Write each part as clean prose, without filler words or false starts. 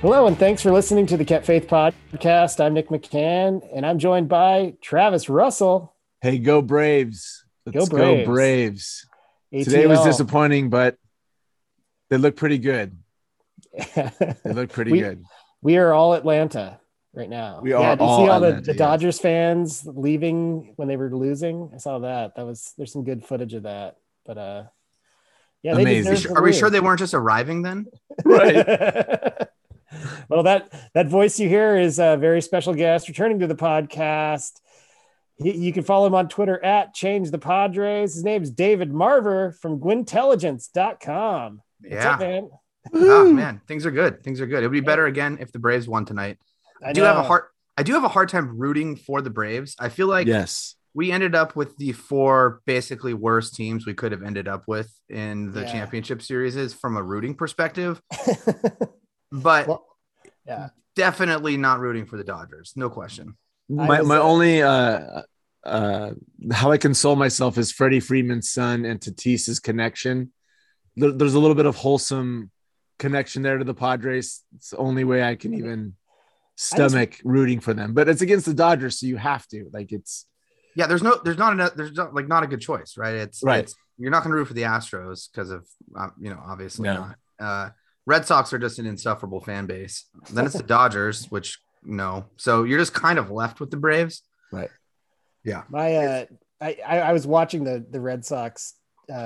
Hello, and thanks for listening to the Kept Faith podcast. I'm Nick McCann, and I'm joined by Travis Russell. Hey, go Braves. Let's go Braves. Today was disappointing, but they look pretty good. We are all Atlanta right now. We are all see all Atlanta, the Dodgers fans leaving when they were losing? I saw that. There's some good footage of that. But yeah, amazing. Are we sure they weren't just arriving then? Right. Well, that voice you hear is a very special guest returning to the podcast. You can follow him on Twitter at Change the Padres. His name is David Marver from Gwintelligence.com. What's up, man? Oh, man, things are good. It would be better again if the Braves won tonight. I do have a hard time rooting for the Braves. I feel like we ended up with the four basically worst teams we could have ended up with in the championship series from a rooting perspective. But definitely not rooting for the Dodgers. No question. My only how I console myself is Freddie Freeman's son and Tatis's connection. There's a little bit of wholesome connection there to the Padres. It's the only way I can even stomach rooting for them. But it's against the Dodgers, so you have to. There's not a good choice, right? It's you're not going to root for the Astros because of obviously not. Red Sox are just an insufferable fan base. Then it's the Dodgers, which so you're just kind of left with the Braves, right? Yeah. I was watching the Red Sox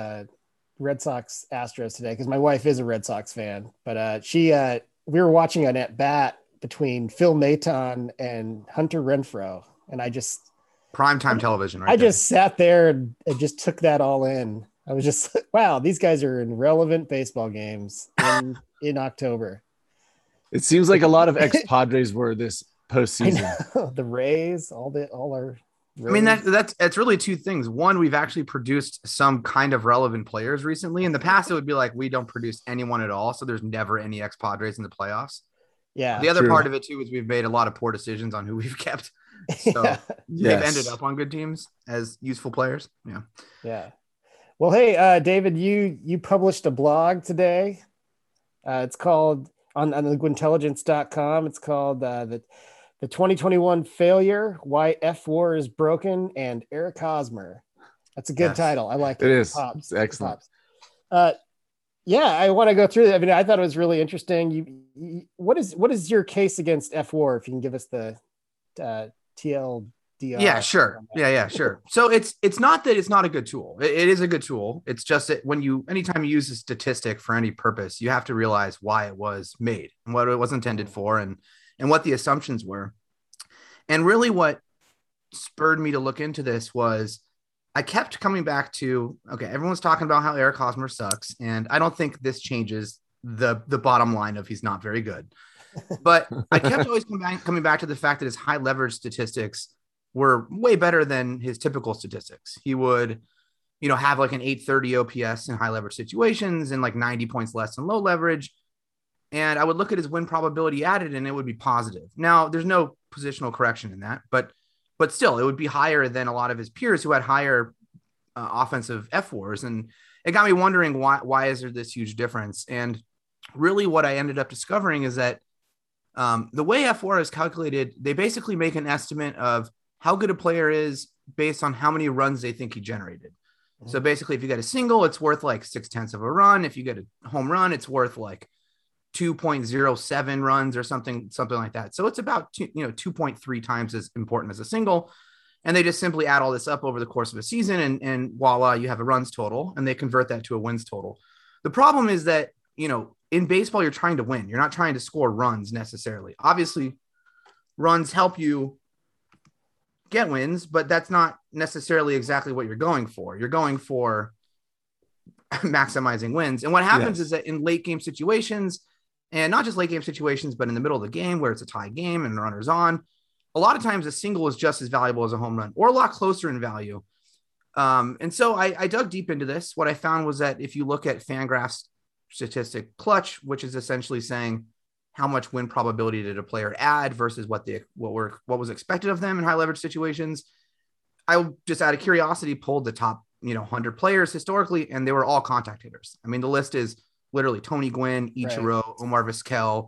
Astros today because my wife is a Red Sox fan, but we were watching an at bat between Phil Maton and Hunter Renfroe, and primetime television. I just sat there and just took that all in. I was just wow, these guys are in relevant baseball games in October. It seems like a lot of ex-Padres were this postseason. The Rays, all our Rays. I mean, that's really two things. One, we've actually produced some kind of relevant players recently. In the past, it would be like we don't produce anyone at all, so there's never any ex-Padres in the playoffs. Yeah. The other part of it too is we've made a lot of poor decisions on who we've kept. So they've ended up on good teams as useful players. Yeah. Yeah. Well, hey, David, you published a blog today. It's called on the Gwintelligence.com. It's called the 2021 Failure, Why F-War is Broken, and Eric Hosmer. That's a good title. I like it. It is. Pops. It's excellent. I want to go through it. I mean, I thought it was really interesting. What is your case against F-War? If you can give us the TLDR. Yeah, sure. Yeah, sure. So it's not that it's not a good tool. It is a good tool. It's just that anytime you use a statistic for any purpose, you have to realize why it was made and what it was intended for and what the assumptions were. And really what spurred me to look into this was I kept coming back to, everyone's talking about how Eric Hosmer sucks. And I don't think this changes the bottom line of he's not very good. But I kept always coming back to the fact that his high leverage statistics were way better than his typical statistics. He would, have like an 830 OPS in high leverage situations and like 90 points less than low leverage. And I would look at his win probability added and it would be positive. Now there's no positional correction in that, but still it would be higher than a lot of his peers who had higher offensive F-wars. And it got me wondering why is there this huge difference? And really what I ended up discovering is that the way F-war is calculated, they basically make an estimate of how good a player is based on how many runs they think he generated. Mm-hmm. So basically, if you get a single, it's worth like 0.6 of a run. If you get a home run, it's worth like 2.07 runs or something like that. So it's about 2.3 times as important as a single. And they just simply add all this up over the course of a season and voila, you have a runs total, and they convert that to a wins total. The problem is that, in baseball, you're trying to win. You're not trying to score runs necessarily. Obviously, runs help you get wins, but that's not necessarily exactly what you're going for. You're going for maximizing wins. And what happens is that in late game situations, and not just late game situations, but in the middle of the game where it's a tie game and the runner's on, a lot of times a single is just as valuable as a home run or a lot closer in value. And so I dug deep into this. What I found was that if you look at Fangraph's statistic clutch, which is essentially saying how much win probability did a player add versus what was expected of them in high leverage situations. I just out of curiosity pulled the top 100 players historically, and they were all contact hitters. I mean, the list is literally Tony Gwynn, Ichiro, Omar Vizquel,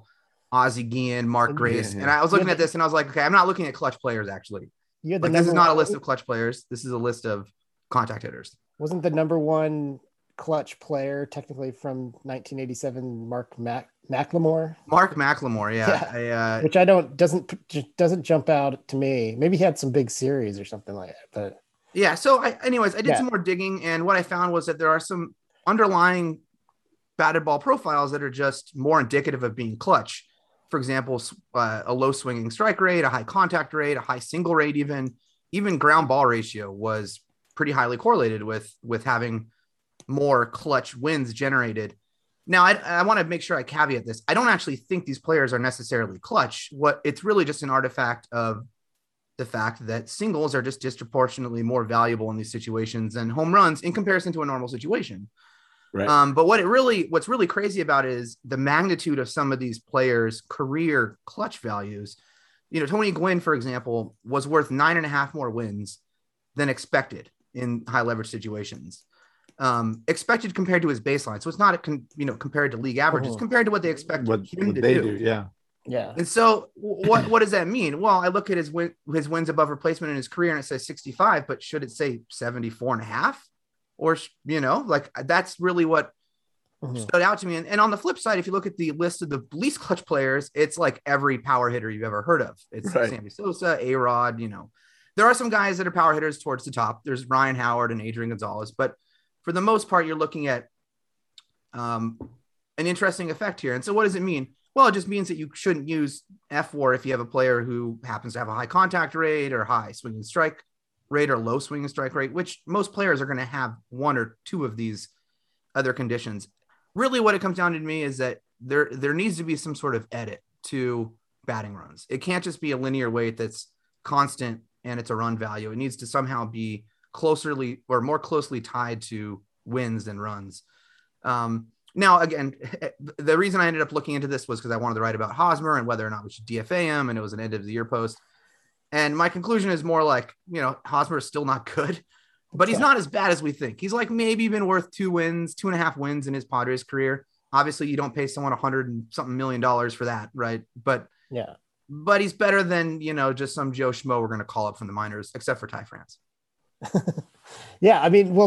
Ozzie Guillen, Mark Grace. yeah. And I was looking at this and I was like, okay, I'm not looking at clutch players actually. Like this is not a list of clutch players. This is a list of contact hitters. Wasn't the number one clutch player technically from 1987 Mark McLemore? Mark McLemore, yeah. Which doesn't jump out to me. Maybe he had some big series or something like that. But yeah, so I did some more digging, and what I found was that there are some underlying batted ball profiles that are just more indicative of being clutch. For example, a low swinging strike rate, a high contact rate, a high single rate, even ground ball ratio was pretty highly correlated with having more clutch wins generated. Now, I want to make sure I caveat this. I don't actually think these players are necessarily clutch. It's really just an artifact of the fact that singles are just disproportionately more valuable in these situations than home runs in comparison to a normal situation. Right. But what's really crazy about it is the magnitude of some of these players' career clutch values. Tony Gwynn, for example, was worth 9.5 more wins than expected in high leverage situations. Expected compared to his baseline. So it's not compared to league averages, compared to what they expect him to do. Yeah. Yeah. And so what does that mean? Well, I look at his wins above replacement in his career and it says 65, but should it say 74.5? Or, that's really what stood out to me. And on the flip side, if you look at the list of the least clutch players, it's like every power hitter you've ever heard of. It's Sammy Sosa, A-Rod, there are some guys that are power hitters towards the top. There's Ryan Howard and Adrian Gonzalez, but for the most part, you're looking at an interesting effect here. And so what does it mean? Well, it just means that you shouldn't use F4 if you have a player who happens to have a high contact rate or high swinging strike rate or low swinging strike rate, which most players are going to have one or two of these other conditions. Really what it comes down to me is that there needs to be some sort of edit to batting runs. It can't just be a linear weight that's constant and it's a run value. It needs to somehow be more closely tied to wins than runs. Now, again, the reason I ended up looking into this was because I wanted to write about Hosmer and whether or not we should DFA him, and it was an end of the year post. And my conclusion is more like, Hosmer is still not good, but he's not as bad as we think. He's like maybe been worth 2.5 wins in his Padres career. Obviously, you don't pay someone $100 and something million for that, right? But he's better than just some Joe Schmo we're going to call up from the minors, except for Ty France. Yeah, I mean,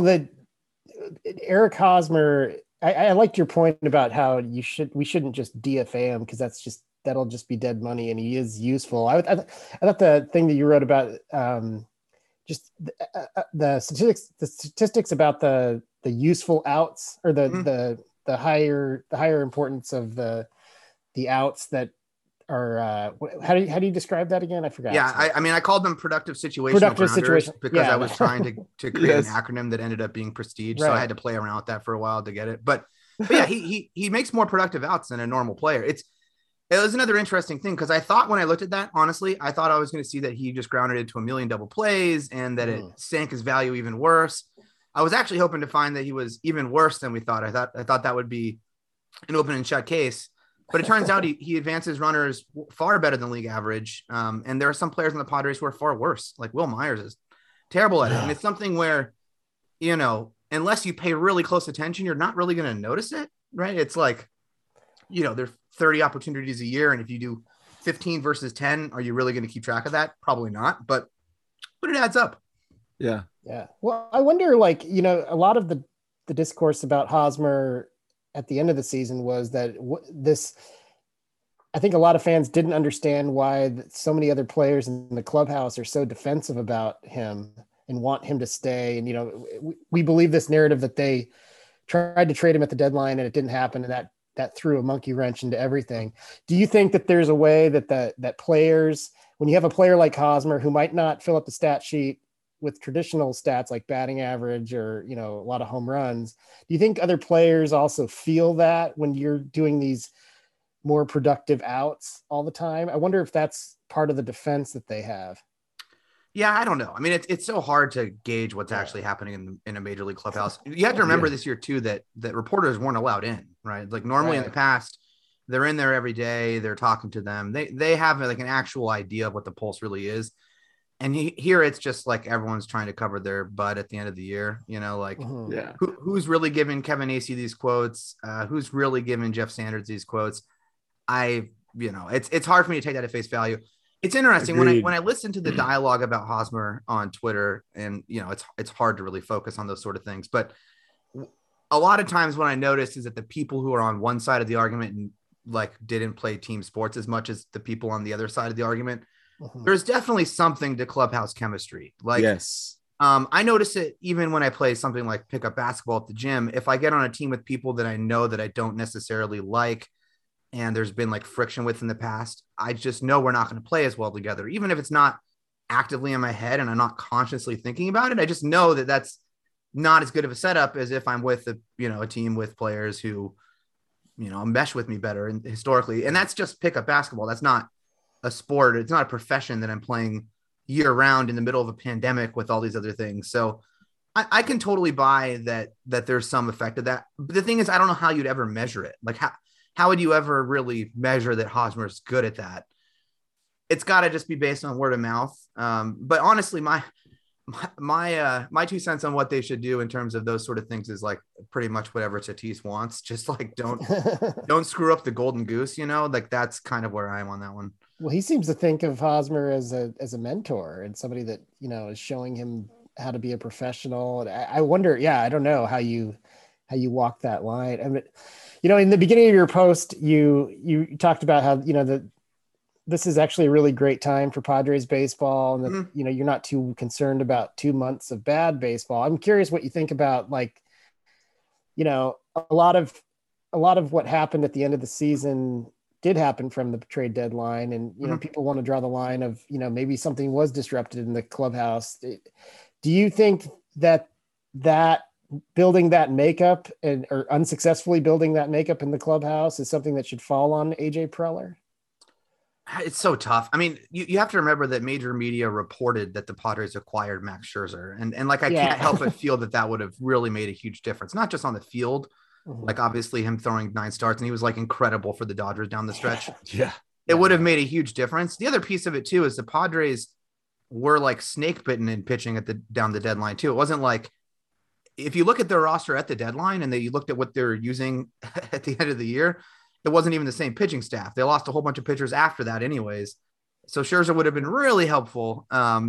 Eric Hosmer. I liked your point about how we shouldn't just DFA him because that'll just be dead money, and he is useful. I thought the thing that you wrote about just the statistics about the useful outs or the higher importance of the outs that are how do you describe that again? I forgot. Yeah, I called them productive situation because I was trying to create an acronym that ended up being Prestige, so I had to play around with that for a while to get it. But yeah, he makes more productive outs than a normal player. It was another interesting thing because I thought when I looked at that, honestly, I thought I was going to see that he just grounded into 1 million double plays and that it sank his value even worse. I was actually hoping to find that he was even worse than we thought. I thought that would be an open and shut case. But it turns out he advances runners far better than league average. And there are some players in the Padres who are far worse. Like Will Myers is terrible at it. And it's something where, unless you pay really close attention, you're not really going to notice it, right? It's like, there's 30 opportunities a year. And if you do 15 versus 10, are you really going to keep track of that? Probably not, but it adds up. Yeah. Yeah. Well, I wonder, a lot of the discourse about Hosmer at the end of the season was that I think a lot of fans didn't understand why so many other players in the clubhouse are so defensive about him and want him to stay. And, we believe this narrative that they tried to trade him at the deadline and it didn't happen. And that threw a monkey wrench into everything. Do you think that there's a way that players, when you have a player like Hosmer who might not fill up the stat sheet with traditional stats like batting average or, a lot of home runs, do you think other players also feel that when you're doing these more productive outs all the time? I wonder if that's part of the defense that they have. Yeah, I don't know. I mean, it's so hard to gauge what's actually happening in a major league clubhouse. You have to remember this year too, that reporters weren't allowed in, right? Like normally in the past, they're in there every day. They're talking to them. They have like an actual idea of what the pulse really is. And here it's just like everyone's trying to cover their butt at the end of the year, who's really giving Kevin Acee these quotes? Who's really giving Jeff Sanders these quotes? I it's hard for me to take that at face value. It's interesting when I listen to the dialogue about Hosmer on Twitter, and it's hard to really focus on those sort of things. But a lot of times what I notice is that the people who are on one side of the argument and like didn't play team sports as much as the people on the other side of the argument, there's definitely something to clubhouse chemistry. Like, yes. I notice it even when I play something like pickup basketball at the gym. If I get on a team with people that I know that I don't necessarily like, and there's been like friction with in the past, I just know we're not going to play as well together. Even if it's not actively in my head and I'm not consciously thinking about it, I just know that that's not as good of a setup as if I'm with a team with players who, mesh with me better and historically. And that's just pickup basketball. That's not a sport. It's not a profession that I'm playing year round in the middle of a pandemic with all these other things. So I can totally buy that there's some effect of that. But the thing is, I don't know how you'd ever measure it. Like how would you ever really measure that Hosmer's good at that? It's got to just be based on word of mouth. But honestly, my 2 cents on what they should do in terms of those sort of things is like pretty much whatever Tatis wants. Just like don't screw up the golden goose. Like that's kind of where I am on that one. Well, he seems to think of Hosmer as a mentor and somebody that is showing him how to be a professional. And I wonder, I don't know how you walk that line. I mean, in the beginning of your post, you talked about how that this is actually a really great time for Padres baseball, and that you're not too concerned about 2 months of bad baseball. I'm curious what you think about a lot of what happened at the end of the season did happen from the trade deadline. And, people want to draw the line of, maybe something was disrupted in the clubhouse. Do you think that building that makeup or unsuccessfully building that makeup in the clubhouse is something that should fall on AJ Preller? It's so tough. I mean, you have to remember that major media reported that the Padres acquired Max Scherzer. And like, I can't help but feel that would have really made a huge difference, not just on the field. Like obviously him throwing 9 starts and he was like incredible for the Dodgers down the stretch. It would have made a huge difference. The other piece of it too, is the Padres were like snake bitten in pitching down the deadline too. It wasn't like, if you look at their roster at the deadline and you looked at what they're using at the end of the year, it wasn't even the same pitching staff. They lost a whole bunch of pitchers after that anyways. So Scherzer would have been really helpful.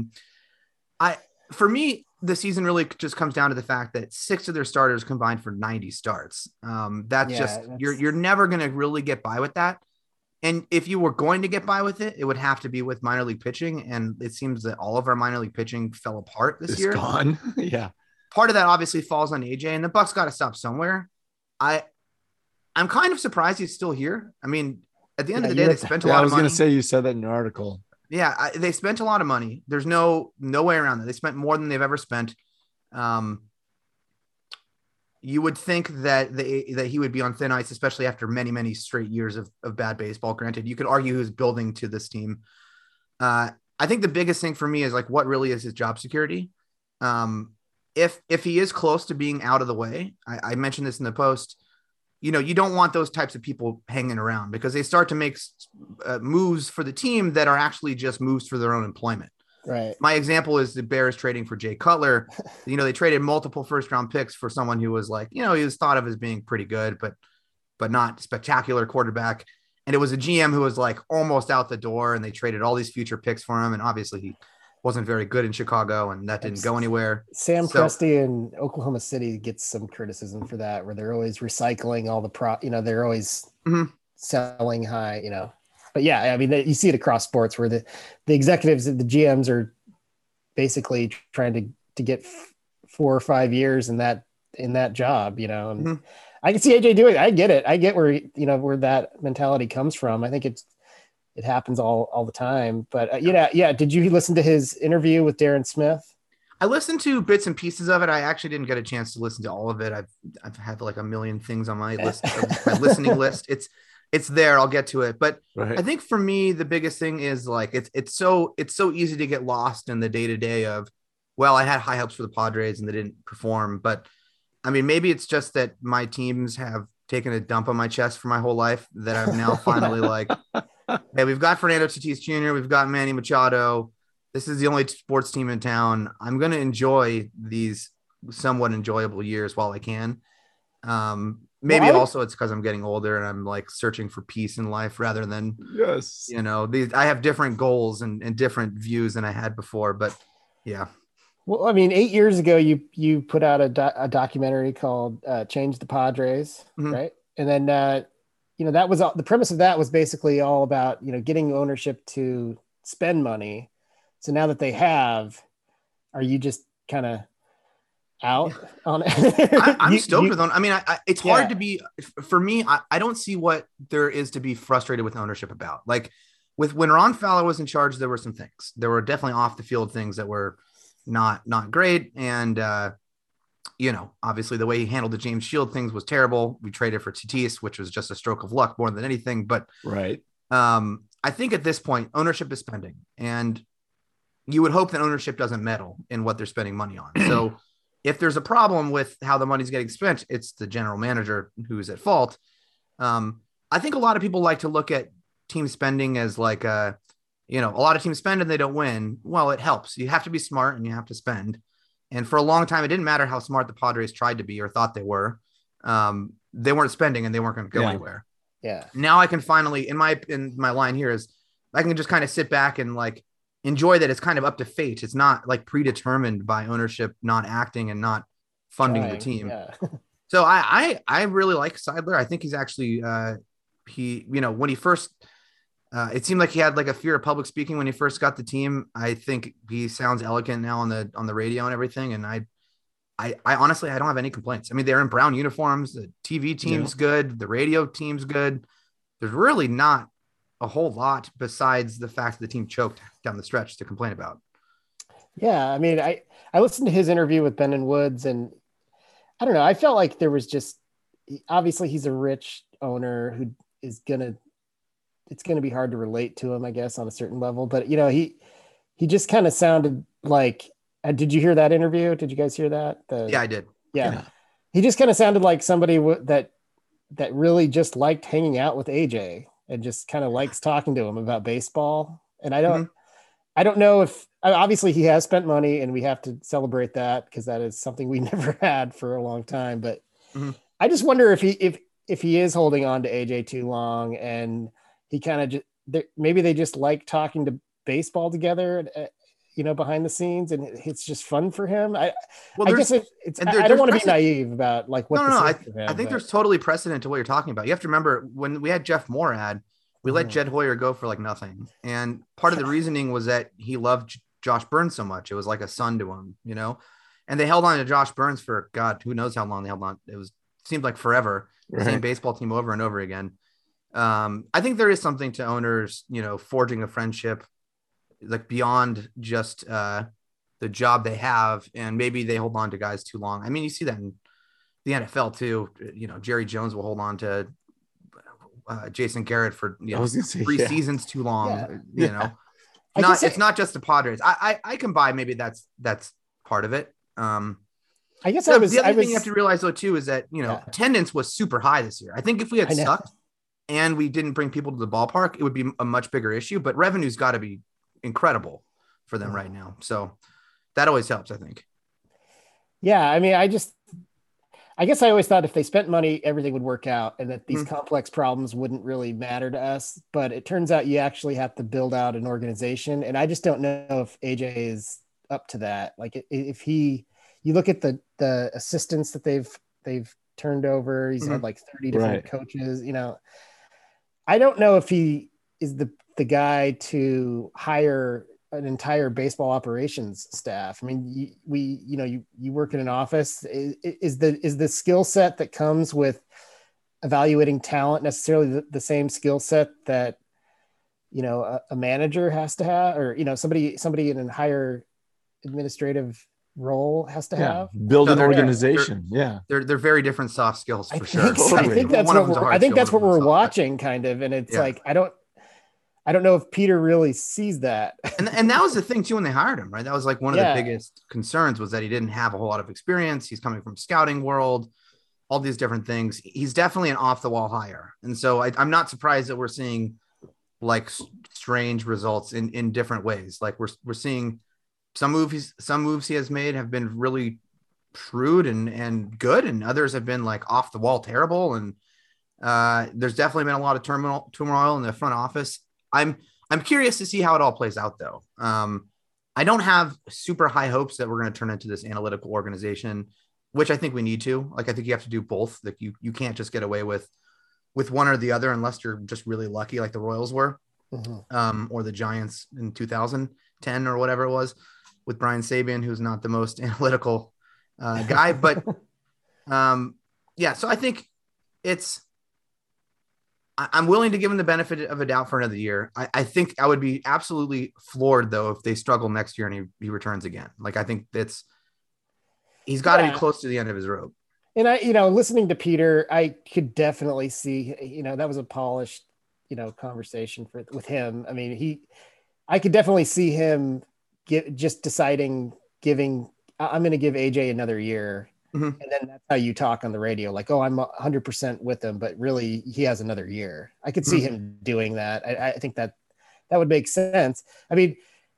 For me, the season really just comes down to the fact that 6 of their starters combined for 90 starts. You're never going to really get by with that. And if you were going to get by with it, it would have to be with minor league pitching. And it seems that all of our minor league pitching fell apart this year. Gone. Yeah. Part of that obviously falls on AJ, and the Bucks got to stop somewhere. I'm kind of surprised he's still here. I mean, at the end of the day, they spent a lot of money. I was going to say, you said that in your article. Yeah, they spent a lot of money. There's no way around that. They spent more than they've ever spent. You would think that he would be on thin ice, especially after many, many straight years of bad baseball. Granted, you could argue who's building to this team. I think the biggest thing for me is like, what really is his job security? If he is close to being out of the way, I mentioned this in the post, you don't want those types of people hanging around because they start to make moves for the team that are actually just moves for their own employment. Right. My example is the Bears trading for Jay Cutler. They traded multiple first-round picks for someone who was like, he was thought of as being pretty good, but not spectacular quarterback. And it was a GM who was like almost out the door, and they traded all these future picks for him. And obviously he wasn't very good in Chicago, and that didn't go anywhere. Sam Presti in Oklahoma City gets some criticism for that, where they're always recycling all the they're always selling high, But yeah, I mean, you see it across sports where the executives, the GMs are basically trying to get 4 or 5 years in that job, and I can see AJ doing it. I get it. I get where, where that mentality comes from. I think it happens all the time, but Did you listen to his interview with Darren Smith? I listened to bits and pieces of it. I actually didn't get a chance to listen to all of it. I've had like a million things on my list, my listening list. It's there. I'll get to it. But right. I think for me, the biggest thing is like, it's so easy to get lost in the day-to-day of, well, I had high hopes for the Padres and they didn't perform. But I mean, maybe it's just that my teams have taken a dump on my chest for my whole life that I'm now finally like, hey, we've got Fernando Tatis Jr., we've got Manny Machado. This is the only sports team in town. I'm going to enjoy these somewhat enjoyable years while I can. maybe Well, also it's because I'm getting older and I'm like searching for peace in life rather than, Yes. I have different goals and different views than I had before, but yeah. well, I mean, 8 years ago, you put out a documentary called "Change the Padres," Mhm. right? And then that was the premise of that was basically all about getting ownership to spend money. So now that they have, are you just kind of out on it? I'm stoked with I mean, it's hard Yeah. to be for me. I don't see what there is to be frustrated with ownership about. Like with when Ron Fowler was in charge, there were some things. There were definitely off the field things that were not great. And obviously the way he handled the James Shield things was terrible. We traded for Tatis, which was just a stroke of luck more than anything. But Right. I think at this point, ownership is spending, and you would hope that ownership doesn't meddle in what they're spending money on. So if there's a problem with how the money's getting spent, it's the general manager who's at fault. I think a lot of people like to look at team spending as like a lot of teams spend and they don't win. Well, it helps. You have to be smart and you have to spend. And for a long time, it didn't matter how smart the Padres tried to be or thought they were. They weren't spending and they weren't going to go anywhere. Yeah. Now I can finally, in my line here is I can just kind of sit back and like enjoy that it's kind of up to fate. It's not like predetermined by ownership not acting and not funding the team. Yeah. So I really like Seidler. I think he's actually when he first it seemed like he had like a fear of public speaking when he first got the team. I think he sounds elegant now on the radio and everything. And I honestly, I don't have any complaints. I mean, they're in brown uniforms. The TV team's good. The radio team's good. There's really not a whole lot besides the fact that the team choked down the stretch to complain about. Yeah. I mean, I listened to his interview with Ben and Woods, and I don't know. I felt like there was just, obviously he's a rich owner who is it's going to be hard to relate to him, I guess, on a certain level, but he just kind of sounded like, did you hear that interview? Did you guys hear that? Yeah, I did. Yeah. He just kind of sounded like somebody that really just liked hanging out with AJ and just kind of likes talking to him about baseball. And I don't know if, obviously he has spent money and we have to celebrate that because that is something we never had for a long time. But I just wonder if he is holding on to AJ too long, and he kind of just, maybe they just like talking to baseball together, behind the scenes, and it's just fun for him. I guess it's, I don't want to be naive about like what I think there's totally precedent to what you're talking about. You have to remember when we had Jeff Morad, we let Jed Hoyer go for like nothing. And part of the reasoning was that he loved Josh Burns so much. It was like a son to him, and they held on to Josh Burns for God, who knows how long they held on. Seemed like forever. Right. Same baseball team over and over again. I think there is something to owners, forging a friendship like beyond just the job they have, and maybe they hold on to guys too long. I mean, you see that in the NFL too. Jerry Jones will hold on to Jason Garrett for 3 seasons too long. Yeah. It's not just the Padres. I can buy maybe that's part of it. I guess the other thing you have to realize though too is that attendance was super high this year. I think if we had sucked and we didn't bring people to the ballpark, it would be a much bigger issue. But revenue's got to be incredible for them right now, so that always helps, I think. Yeah, I mean, I guess I always thought if they spent money, everything would work out, and that these complex problems wouldn't really matter to us. But it turns out you actually have to build out an organization, and I just don't know if AJ is up to that. Like, if you look at the assistants that they've turned over, he's had like 30 different coaches. I don't know if he is the guy to hire an entire baseball operations staff. I mean, you work in an office. Is the skill set that comes with evaluating talent necessarily the same skill set that a manager has to have, or somebody in a higher administrative role has to have? Build an organization. They're very different soft skills for sure. I think that's what we're watching, kind of, and it's like I don't know if Peter really sees that. And that was the thing too when they hired him, right? That was like one of the biggest concerns, was that he didn't have a whole lot of experience. He's coming from scouting world, all these different things. He's definitely an off the wall hire. And so I'm not surprised that we're seeing like strange results in different ways. Like we're seeing some moves he has made have been really shrewd and good, and others have been like off the wall terrible. And there's definitely been a lot of turmoil in the front office. I'm curious to see how it all plays out, though. I don't have super high hopes that we're going to turn into this analytical organization, which I think we need to. Like, I think you have to do both. Like, you can't just get away with one or the other unless you're just really lucky, like the Royals were, or the Giants in 2010 or whatever it was, with Brian Sabian, who's not the most analytical guy. But yeah, so I think I'm willing to give him the benefit of a doubt for another year. I think I would be absolutely floored, though, if they struggle next year and he returns again. Like, I think he's got to be close to the end of his rope. And listening to Peter, I could definitely see, that was a polished, conversation with him. I mean, I could definitely see him just deciding I'm going to give AJ another year. Mm-hmm. And then that's how you talk on the radio. Like, oh, I'm 100% with him, but really he has another year. I could see him doing that. I think that would make sense. I mean,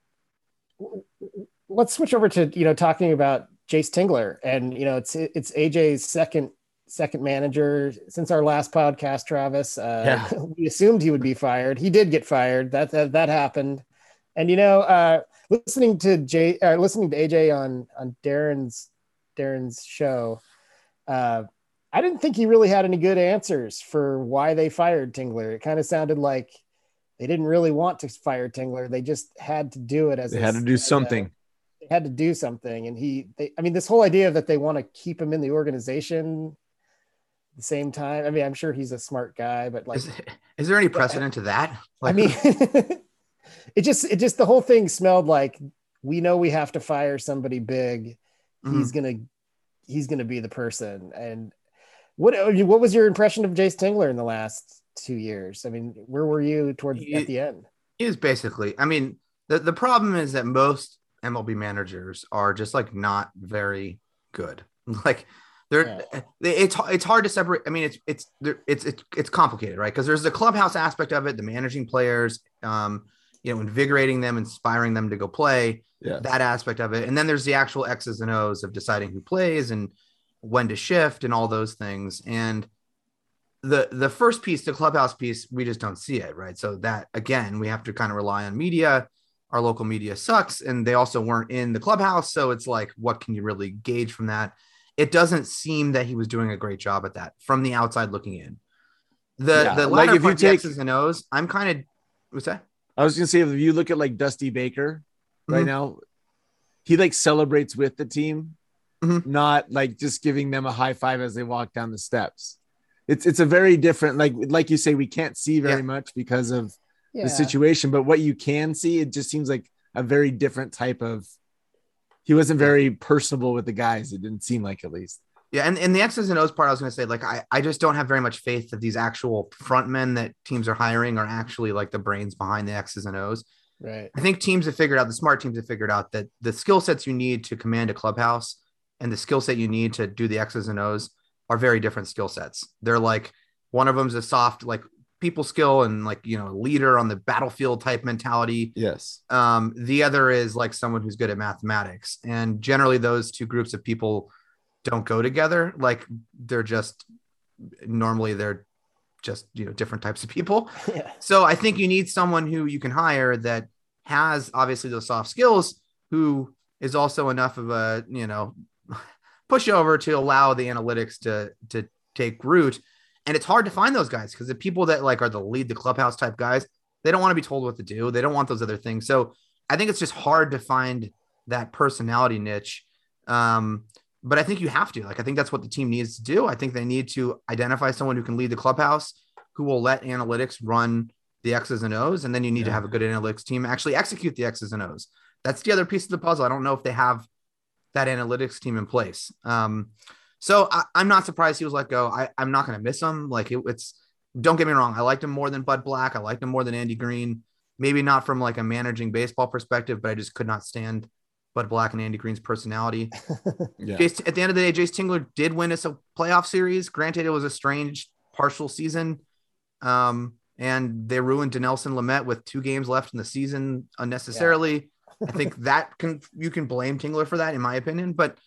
let's switch over to, talking about Jace Tingler, and, it's AJ's second manager since our last podcast, Travis. We assumed he would be fired. He did get fired. That happened. And, listening to AJ on Darren's show, I didn't think he really had any good answers for why they fired Tingler. It kind of sounded like they didn't really want to fire Tingler. They just had to do it they had to do something. They had to do something. And this whole idea that they want to keep him in the organization at the same time. I mean, I'm sure he's a smart guy, but like, is there any precedent to that? Like, I mean, it just, the whole thing smelled like, we know we have to fire somebody big. He's gonna be the person. And what was your impression of Jace Tingler in the last 2 years? I mean, where were you at the end? He was basically, I mean, the problem is that most MLB managers are just like not very good. Like it's hard to separate. I mean, it's complicated, right? Because there's the clubhouse aspect of it, the managing players, invigorating them, inspiring them to go play. Yeah. That aspect of it. And then there's the actual X's and O's of deciding who plays and when to shift and all those things. And the first piece, the clubhouse piece, we just don't see it, right? So that, again, we have to kind of rely on media. Our local media sucks, and they also weren't in the clubhouse. So it's like, what can you really gauge from that? It doesn't seem that he was doing a great job at that from the outside looking in. The latter if part, you take X's and O's, I'm kind of, what's that? I was going to say, if you look at like Dusty Baker right now, he like celebrates with the team, not like just giving them a high five as they walk down the steps. It's a very different, like you say, we can't see very much because of the situation, but what you can see, it just seems like a very different type of, he wasn't very personable with the guys. It didn't seem like, at least. Yeah. And the X's and O's part, I was going to say, like, I just don't have very much faith that these actual front men that teams are hiring are actually like the brains behind the X's and O's. Right. I think the smart teams have figured out that the skill sets you need to command a clubhouse and the skill set you need to do the X's and O's are very different skill sets. They're like, one of them is a soft, like, people skill and like, leader on the battlefield type mentality. Yes. The other is like someone who's good at mathematics. And generally those two groups of people don't go together. Like, they're just different types of people. Yeah. So I think you need someone who you can hire that has obviously those soft skills, who is also enough of a, pushover to allow the analytics to take root. And it's hard to find those guys because the people that like are the clubhouse type guys, they don't want to be told what to do. They don't want those other things. So I think it's just hard to find that personality niche. But I think you have to, like, I think that's what the team needs to do. I think they need to identify someone who can lead the clubhouse, who will let analytics run the X's and O's. And then you need to have a good analytics team actually execute the X's and O's. That's the other piece of the puzzle. I don't know if they have that analytics team in place. So I'm not surprised he was let go. I'm not going to miss him. Like, don't get me wrong. I liked him more than Bud Black. I liked him more than Andy Green. Maybe not from like a managing baseball perspective, but I just could not stand Bud Black and Andy Green's personality. Yeah. At the end of the day, Jace Tingler did win us a playoff series. Granted, it was a strange partial season. And they ruined Dinelson Lamet with 2 games left in the season unnecessarily. Yeah. I think you can blame Tingler for that, in my opinion. But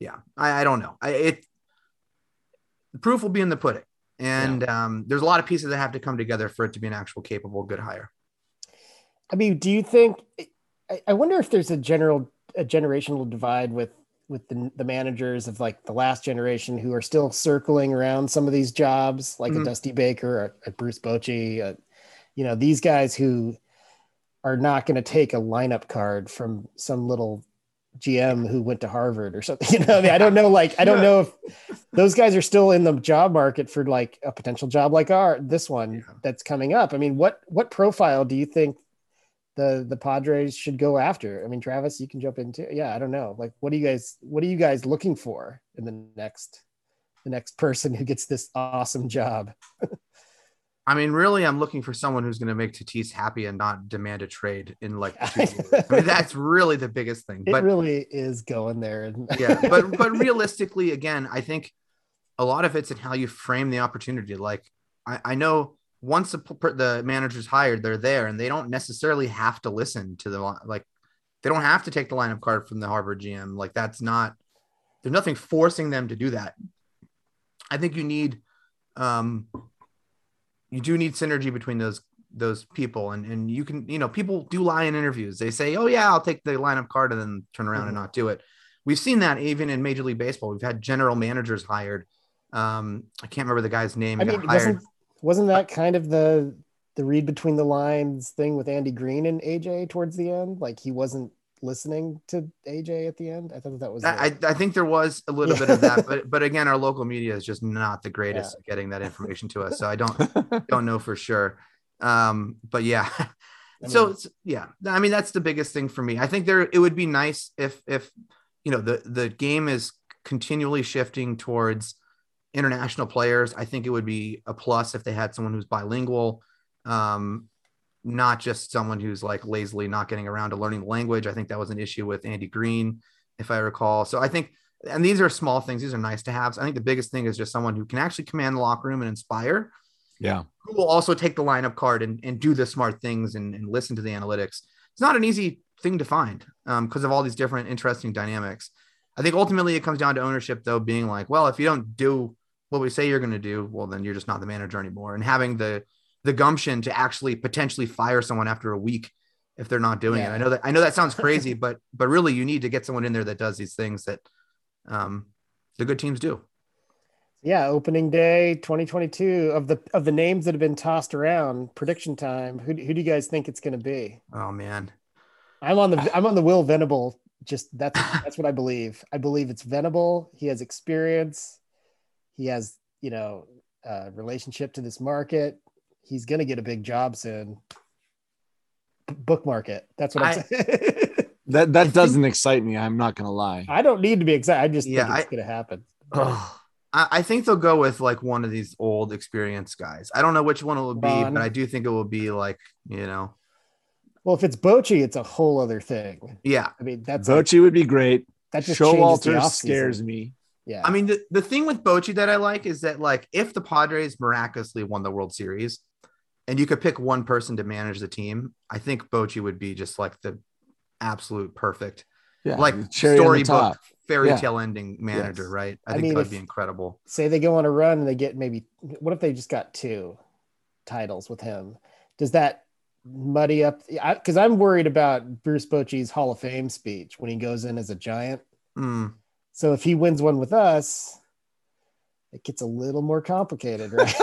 Yeah, I don't know. The proof will be in the pudding, and there's a lot of pieces that have to come together for it to be an actual capable good hire. I mean, do you think? I wonder if there's a generational divide with the managers of like the last generation who are still circling around some of these jobs, like a Dusty Baker or a Bruce Bochy, these guys who are not going to take a lineup card from some little GM who went to Harvard or something. I mean, I don't know. Like, I don't know if those guys are still in the job market for like a potential job like this one that's coming up. I mean, what profile do you think the Padres should go after? I mean, Travis, you can jump into. Yeah, I don't know. Like, what are you guys looking for in the next person who gets this awesome job? I mean, really, I'm looking for someone who's going to make Tatis happy and not demand a trade in like 2 years. I mean, that's really the biggest thing. It really is going there. Yeah, but realistically, again, I think a lot of it's in how you frame the opportunity. Like, I know once the manager's hired, they're there, and they don't necessarily have to listen to they don't have to take the lineup card from the Harvard GM. Like, there's nothing forcing them to do that. I think you do need synergy between those people, and you can, people do lie in interviews. They say, oh yeah, I'll take the lineup card, and then turn around and not do it. We've seen that even in Major League Baseball. We've had general managers hired. I can't remember the guy's name. I mean, wasn't that kind of the read between the lines thing with Andy Green and AJ towards the end? Like, he wasn't listening to AJ at the end. I thought that was. I think there was a little bit of that, but again, our local media is just not the greatest at getting that information to us, so I don't know for sure. But yeah, I mean, that's the biggest thing for me. I think it would be nice if the game is continually shifting towards international players. I think it would be a plus if they had someone who's bilingual, not just someone who's like lazily not getting around to learning the language. I think that was an issue with Andy Green, if I recall. So I think, and these are small things, these are nice to have. I think the biggest thing is just someone who can actually command the locker room and inspire. Yeah. Who will also take the lineup card and do the smart things and listen to the analytics. It's not an easy thing to find because of all these different interesting dynamics. I think ultimately it comes down to ownership, though, being like, well, if you don't do what we say you're going to do, well, then you're just not the manager anymore. And having the gumption to actually potentially fire someone after a week if they're not doing it. I know that sounds crazy, but really you need to get someone in there that does these things that the good teams do. Yeah, opening day 2022 of the names that have been tossed around, prediction time. Who do you guys think it's going to be? Oh man, I'm on the Will Venable. Just that's what I believe. I believe it's Venable. He has experience. He has relationship to this market. He's going to get a big job soon. Bookmark it. That's what I'm saying. that doesn't excite me. I'm not going to lie. I don't need to be excited. I just think it's going to happen. I think they'll go with like one of these old experienced guys. I don't know which one it will be, but I do think it will be like, Well, if it's Bochy, it's a whole other thing. Yeah. I mean, that's Bochy would be great. That just Showalter scares me. Yeah. I mean, the thing with Bochy that I like is that, like, if the Padres miraculously won the World Series and you could pick one person to manage the team, I think Bochy would be just like the absolute perfect, like storybook fairy tale ending manager, right? I think that would be incredible. Say they go on a run and they get what if they just got 2 titles with him? Does that muddy up? Because I'm worried about Bruce Bochy's Hall of Fame speech when he goes in as a Giant. So if he wins one with us, it gets a little more complicated, right?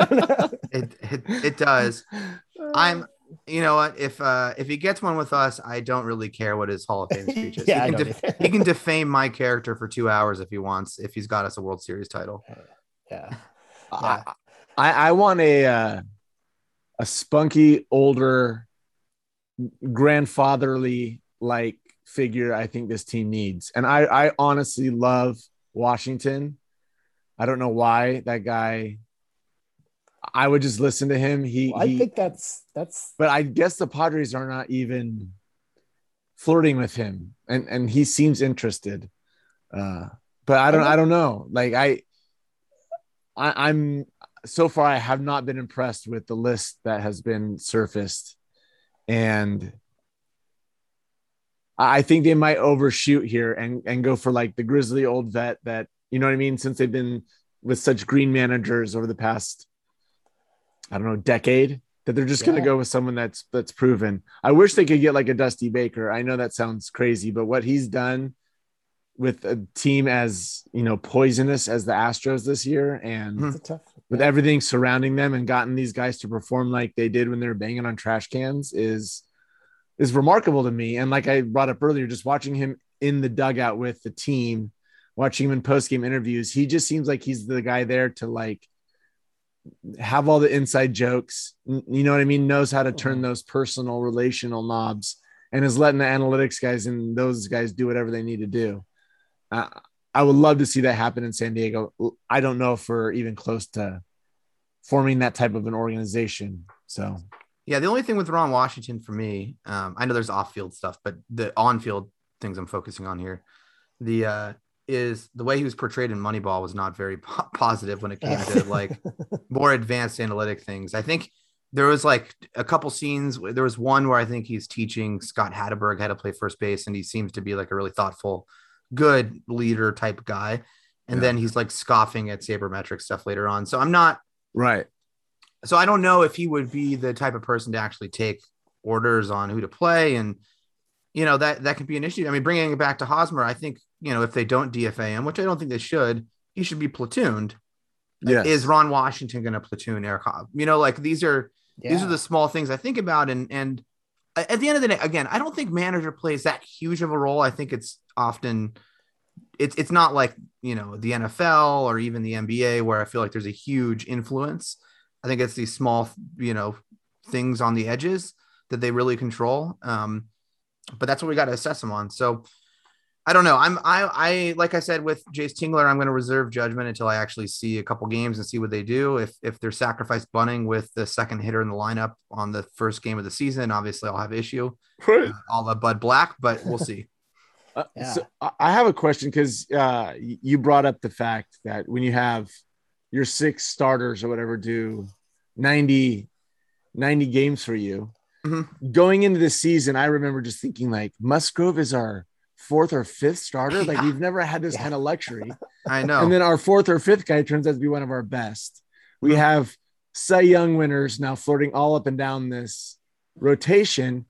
It does. You know what? If he gets one with us, I don't really care what his Hall of Fame speech is. He can defame my character for 2 hours if he wants, if he's got us a World Series title. Yeah. I want a spunky, older, grandfatherly like figure I think this team needs. And I honestly love Washington. I don't know why that guy. I would just listen to him. I think that's. But I guess the Padres are not even flirting with him, and he seems interested. But I don't know. Like I'm so far, I have not been impressed with the list that has been surfaced, and I think they might overshoot here and go for like the grizzly old vet that, you know what I mean? Since they've been with such green managers over the past, I don't know, decade, that they're just going to go with someone that's proven. I wish they could get like a Dusty Baker. I know that sounds crazy, but what he's done with a team as, you know, poisonous as the Astros this year, and with everything surrounding them, and gotten these guys to perform like they did when they were banging on trash cans is remarkable to me. And like I brought up earlier, just watching him in the dugout with the team, watching him in post-game interviews, he just seems like he's the guy there to like have all the inside jokes, you know what I mean? Knows how to turn those personal relational knobs, and is letting the analytics guys and those guys do whatever they need to do. I would love to see that happen in San Diego. I don't know if we're even close to forming that type of an organization. So yeah, the only thing with Ron Washington for me, I know there's off-field stuff, but the on-field things I'm focusing on here, is the way he was portrayed in Moneyball was not very positive when it came to like more advanced analytic things. I think there was like a couple scenes. There was one where I think he's teaching Scott Hatteberg how to play first base, and he seems to be like a really thoughtful, good leader type guy. And then he's like scoffing at sabermetric stuff later on. So I'm not right. So I don't know if he would be the type of person to actually take orders on who to play. And, you know, that could be an issue. I mean, bringing it back to Hosmer, I think, you know, if they don't DFA him, which I don't think they should, he should be platooned. Yes. Is Ron Washington going to platoon Eric Hobb? You know, like these are the small things I think about. And at the end of the day, again, I don't think manager plays that huge of a role. I think it's often, it's not like, you know, the NFL or even the NBA where I feel like there's a huge influence. I think it's these small, you know, things on the edges that they really control. But that's what we got to assess them on. So I don't know. I like I said, with Jace Tingler, I'm going to reserve judgment until I actually see a couple games and see what they do. If they're sacrifice bunting with the second hitter in the lineup on the first game of the season, obviously I'll have issue. All the Bud Black, but we'll see. So I have a question, because you brought up the fact that when you have your 6 starters or whatever do 90 games for you, going into this season, I remember just thinking like Musgrove is our 4th or 5th starter. Like we've never had this kind of luxury. I know. And then our 4th or 5th guy turns out to be one of our best. We have Cy Young winners now floating all up and down this rotation.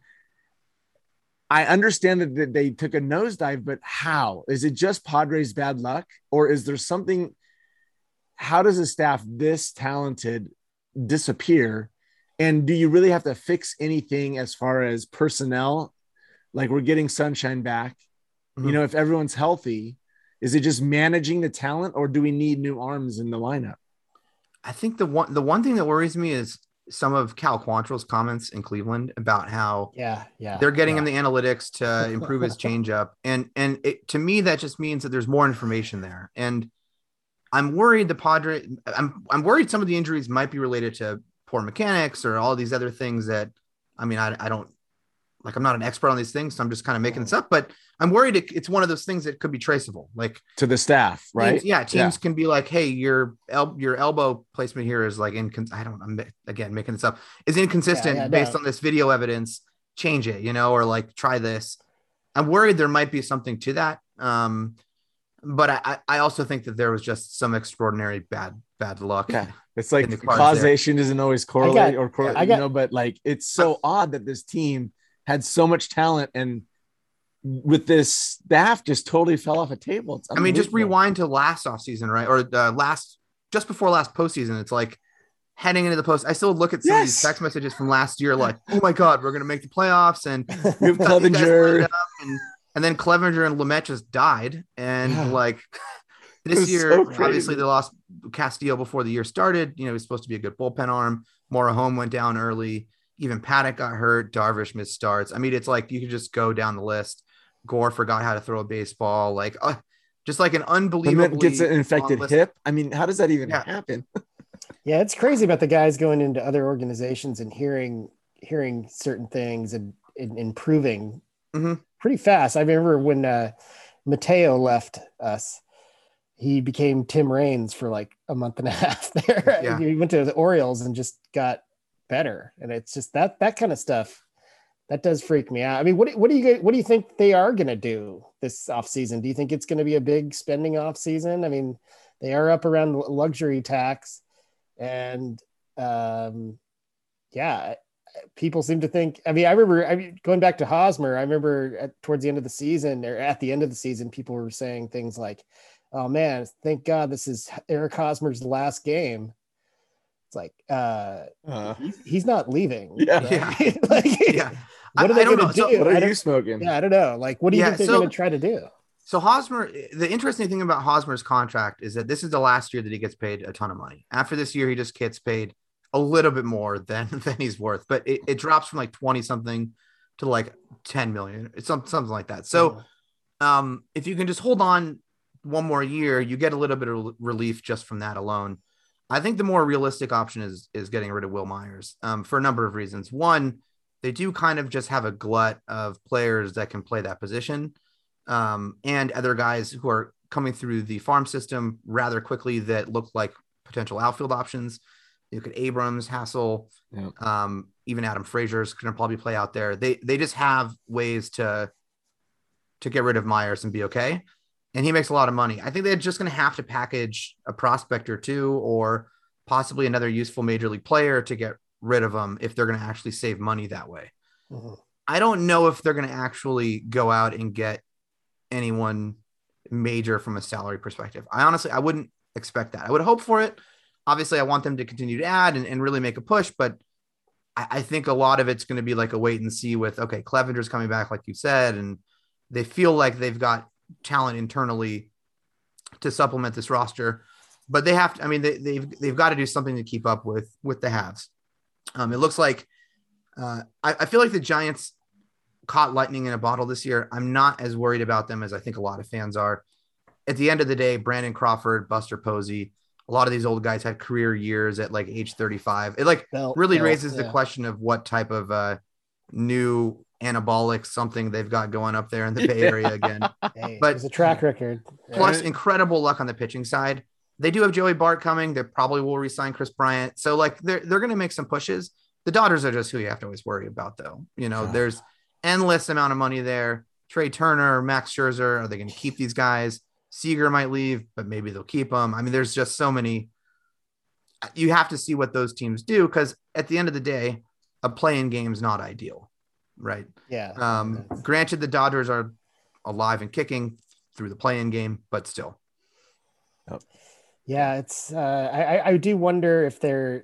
I understand that they took a nosedive, but how? Is it just Padres bad luck, or is there something? How does a staff this talented disappear? And do you really have to fix anything as far as personnel? Like we're getting Sunshine back. You know, if everyone's healthy, is it just managing the talent, or do we need new arms in the lineup? I think the one thing that worries me is some of Cal Quantrill's comments in Cleveland about how they're getting him the analytics to improve his changeup. And to me, that just means that there's more information there. And I'm worried I'm worried some of the injuries might be related to poor mechanics or all these other things that, I mean, I don't, like, I'm not an expert on these things, so I'm just kind of making this up, but I'm worried it's one of those things that could be traceable, like to the staff, right? Teams can be like, hey, your elbow placement here is like, I'm again making this up, is inconsistent based on this video evidence, change it, you know, or like try this. I'm worried there might be something to that. But I also think that there was just some extraordinary bad luck. Yeah. It's like causation isn't always correlate but like, it's so odd that this team had so much talent, and with this staff just totally fell off a table. I mean, just rewind to last offseason, right? Or just before last postseason. It's like heading into the post. I still look at some of these text messages from last year, like, oh my God, we're going to make the playoffs. And we have Clevenger. And then Clevenger and Lamet just died. And like this year, obviously they lost Castillo before the year started. You know, he's supposed to be a good bullpen arm. Morejon went down early. Even Paddock got hurt. Darvish missed starts. I mean, it's like you could just go down the list. Gore forgot how to throw a baseball. Like, just like an unbelievable. Gets an infected hip. I mean, how does that even happen? Yeah, it's crazy about the guys going into other organizations and hearing certain things and improving pretty fast. I remember when Mateo left us, he became Tim Raines for like a month and a half there. He went to the Orioles and just got better. And it's just that kind of stuff That does freak me out. I mean, what do you think they are going to do this offseason? Do you think it's going to be a big spending offseason? I mean, they are up around the luxury tax, and yeah, people seem to think. I mean, going back to Hosmer. I remember towards the end of the season, or at the end of the season, people were saying things like, "Oh man, thank God this is Eric Hosmer's last game." It's like he's not leaving. Yeah. Right? Like, Yeah. what are they going to do? So what are you smoking? Yeah, I don't know. Like, what do you think they're going to try to do? So Hosmer, the interesting thing about Hosmer's contract is that this is the last year that he gets paid a ton of money. After this year, he just gets paid a little bit more than he's worth, but it drops from like 20 something to like 10 million. It's something like that. So if you can just hold on one more year, you get a little bit of relief just from that alone. I think the more realistic option is getting rid of Will Myers for a number of reasons. One, they do kind of just have a glut of players that can play that position, and other guys who are coming through the farm system rather quickly that look like potential outfield options. You look at Abrams, Hassel, even Adam Frazier's going to probably play out there. They just have ways to get rid of Myers and be okay. And he makes a lot of money. I think they're just going to have to package a prospect or two, or possibly another useful major league player to get rid of him if they're going to actually save money that way. Mm-hmm. I don't know if they're going to actually go out and get anyone major from a salary perspective. I wouldn't expect that. I would hope for it. Obviously, I want them to continue to add and really make a push, but I think a lot of it's going to be like a wait and see with, okay, Clevenger's coming back, like you said, and they feel like they've got talent internally to supplement this roster, but they have to, I mean, they've got to do something to keep up with the Habs. It looks like I feel like the Giants caught lightning in a bottle this year. I'm not as worried about them as I think a lot of fans are. At the end of the day, Brandon Crawford, Buster Posey, a lot of these old guys had career years at like age 35. It like really raises the question of what type of new anabolic something they've got going up there in the Bay Area again. Hey, but it's a track record. Plus incredible luck on the pitching side. They do have Joey Bart coming. They probably will re-sign Chris Bryant. So like they're going to make some pushes. The Dodgers are just who you have to always worry about though. You know, there's endless amount of money there. Trey Turner, Max Scherzer, are they going to keep these guys? Seager might leave, but maybe they'll keep them. I mean, there's just so many. You have to see what those teams do, because at the end of the day, a play-in game is not ideal, right? Yeah. Granted, the Dodgers are alive and kicking through the play-in game, but still. Yeah, it's. I do wonder if there's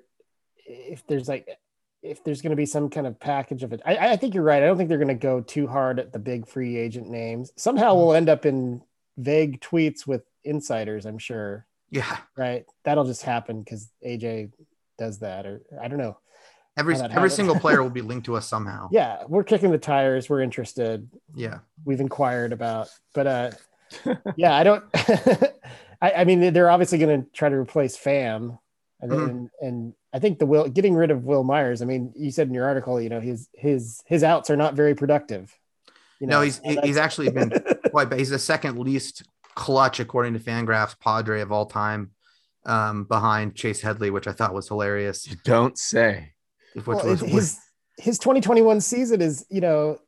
going to be some kind of package of it. I think you're right. I don't think they're going to go too hard at the big free agent names. Somehow we'll end up in vague tweets with insiders, I'm sure. Yeah. Right. That'll just happen because AJ does that, or I don't know. Every single player will be linked to us somehow. Yeah. We're kicking the tires. We're interested. Yeah. We've inquired about, but yeah, I don't, I mean, they're obviously going to try to replace Pham. And I think getting rid of Will Myers, I mean, you said in your article, you know, his outs are not very productive. You know, no, he's actually been quite bad. He's the second least clutch, according to Fangraphs, Padre of all time, behind Chase Headley, which I thought was hilarious. You don't say. His 2021 season is, you know,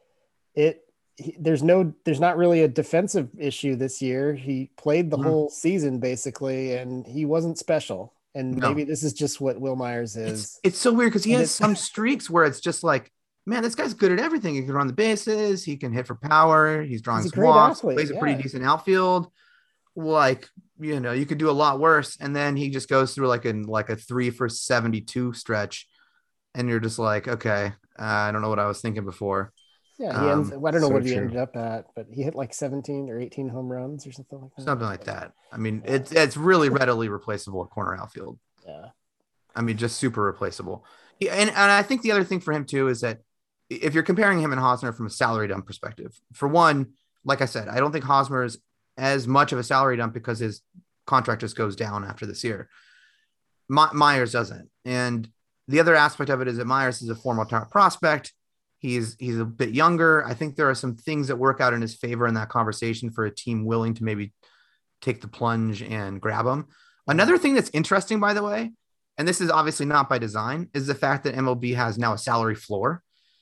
there's not really a defensive issue this year. He played the whole season basically, and he wasn't special. And maybe this is just what Will Myers is. It's so weird because he has some streaks where it's just like, man, this guy's good at everything. He can run the bases. He can hit for power. He's drawing some walks. Plays a pretty decent outfield. Like, you know, you could do a lot worse. And then he just goes through like a 3 for 72 stretch. And you're just like, okay, I don't know what I was thinking before. Yeah, he ends. I don't know what he ended up at, but he hit like 17 or 18 home runs or something like that. Something like that. I mean, it's really readily replaceable at corner outfield. Yeah. I mean, just super replaceable. Yeah, and I think the other thing for him too is that if you're comparing him and Hosmer from a salary dump perspective, for one, like I said, I don't think Hosmer is as much of a salary dump because his contract just goes down after this year. Myers doesn't. And the other aspect of it is that Myers is a former top prospect. He's a bit younger. I think there are some things that work out in his favor in that conversation for a team willing to maybe take the plunge and grab him. Another thing that's interesting, by the way, and this is obviously not by design, is the fact that MLB has now a salary floor.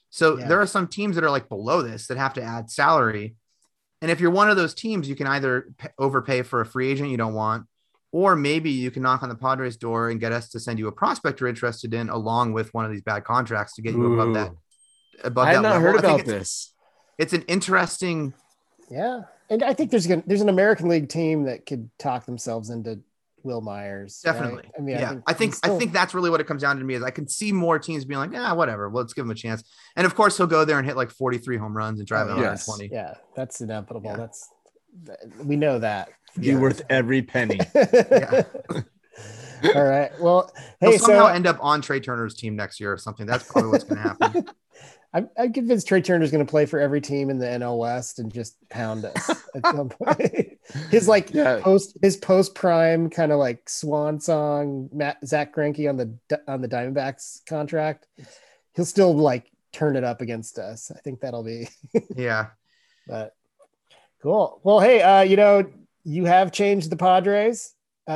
So there are some teams that are like below this that have to add salary. And if you're one of those teams, you can either overpay for a free agent you don't want, or maybe you can knock on the Padres door and get us to send you a prospect you're interested in, along with one of these bad contracts to get you above that. I had not heard about this. It's an interesting. Yeah. And I think there's an American League team that could talk themselves into Will Myers. Definitely. Right? I mean, yeah. I think that's really what it comes down to me is I can see more teams being like, whatever, let's give him a chance. And of course he'll go there and hit like 43 home runs and drive 120. Yeah. That's inevitable. Yeah. We know that. Be worth every penny. Yeah. All right. Well, hey, he'll somehow end up on Trey Turner's team next year or something. That's probably what's going to happen. I'm convinced Trey Turner's going to play for every team in the NL West and just pound us at some point. His post prime kind of like swan song, Zach Greinke on the Diamondbacks contract. He'll still like turn it up against us. I think that'll be yeah. But cool. Well, hey, you have changed the Padres.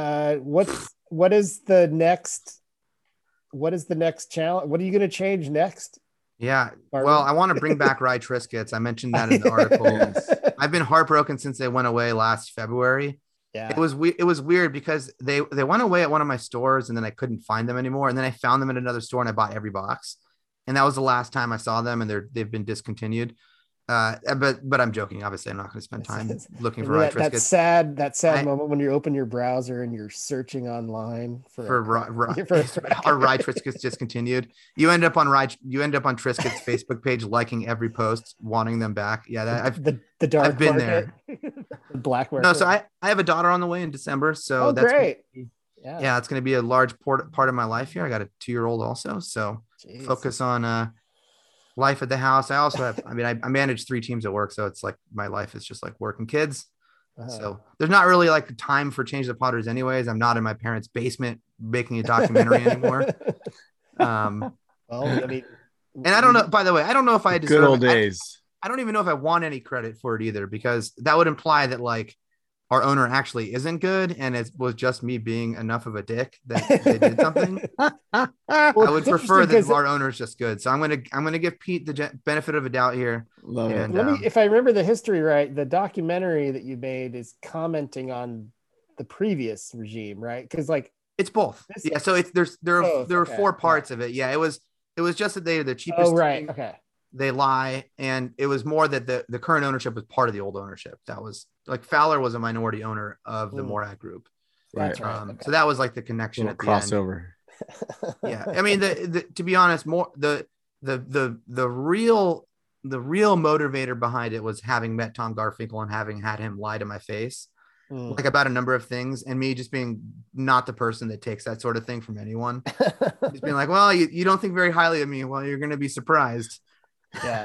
What is the next challenge? What are you going to change next? Yeah. Well, I want to bring back Rye Triscuits. I mentioned that in the article. I've been heartbroken since they went away last February. Yeah. It was weird because they went away at one of my stores and then I couldn't find them anymore. And then I found them at another store and I bought every box. And that was the last time I saw them, and they've been discontinued. But I'm joking. Obviously, I'm not going to spend time looking for Rye Triscuits. That sad moment when you open your browser and you're searching online for Rye Triscuits discontinued. You end up on Triscuits Facebook page, liking every post, wanting them back. Yeah, the dark I've been market. there. The black market. No, so I have a daughter on the way in December, so that's great. Yeah, it's going to be a large part of my life here. I got a 2-year-old also, so focus on life at the house. I also have, I manage 3 teams at work, so it's like my life is just like work and kids. So there's not really like time for Change the Padres anyways. I'm not in my parents' basement making a documentary anymore. Well, I mean, and I don't know, by the way, I don't know if I deserve good old days. I don't even know if I want any credit for it either, because that would imply that like our owner actually isn't good, and it was just me being enough of a dick that they did something. I would prefer that our owner is just good. So I'm gonna give Pete the benefit of a doubt here. Love it. If I remember the history right, the documentary that you made is commenting on the previous regime, right? Because like it's both. Yeah. So there are 4 parts of it. Yeah. It was just that they're the cheapest. Oh, right. Team. Okay. They lie, and it was more that the current ownership was part of the old ownership. That was like Fowler was a minority owner of the Morag Group, right? So that was like the connection at the crossover. End. Yeah, I mean, to be honest, more the real motivator behind it was having met Tom Garfinkel and having had him lie to my face, like about a number of things, and me just being not the person that takes that sort of thing from anyone. Just being like, well, you don't think very highly of me. Well, you're going to be surprised. Yeah.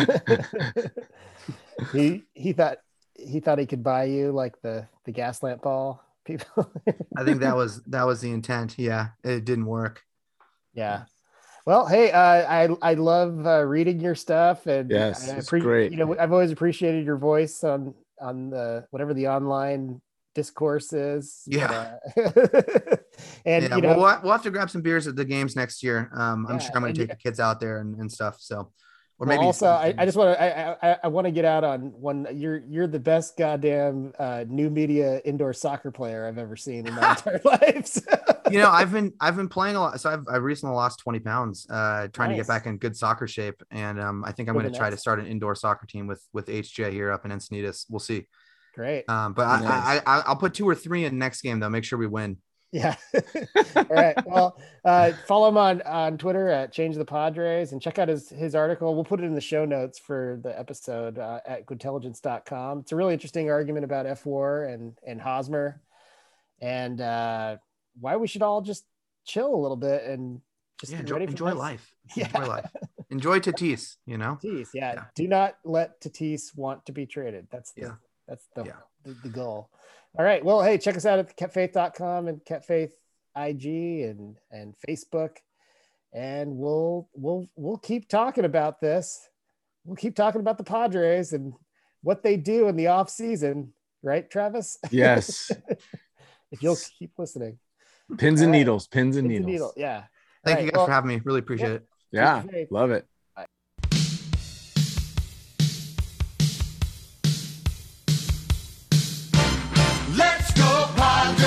he thought he could buy you like the gas lamp ball people. I think that was the intent. Yeah, it didn't work. Yeah. Well, hey, I love reading your stuff, and yes, it's great. I've always appreciated your voice on the whatever the online discourse is. Yeah. And yeah, we'll have to grab some beers at the games next year. I'm sure I'm going to take the kids out there and stuff. So. Or maybe also, I just want to I want to get out on one. You're the best goddamn new media indoor soccer player I've ever seen in my entire life. So. I've been playing a lot. So I recently lost 20 pounds trying to get back in good soccer shape, and I think I'm going to try to start an indoor soccer team with HJ here up in Encinitas. We'll see. Great. But nice. I'll put 2 or 3 in next game though. Make sure we win. Yeah. All right. Well, follow him on Twitter at Change the Padres, and check out his article. We'll put it in the show notes for the episode at goodintelligence.com. It's a really interesting argument about F4 and Hosmer, and why we should all just chill a little bit and just enjoy life. Yeah. Enjoy life. Enjoy Tatis, Tatis, yeah. Do not let Tatis want to be traded. That's the goal. All right. Well, hey, check us out at ketfaith.com and ketfaith IG and Facebook, and we'll keep talking about this. We'll keep talking about the Padres and what they do in the off season, right, Travis? Yes. If you'll keep listening. Pins and needles. Pins and needles. Yeah. Thank you guys for having me. Really appreciate it. Yeah. Love it. Bye. Let's go Padres.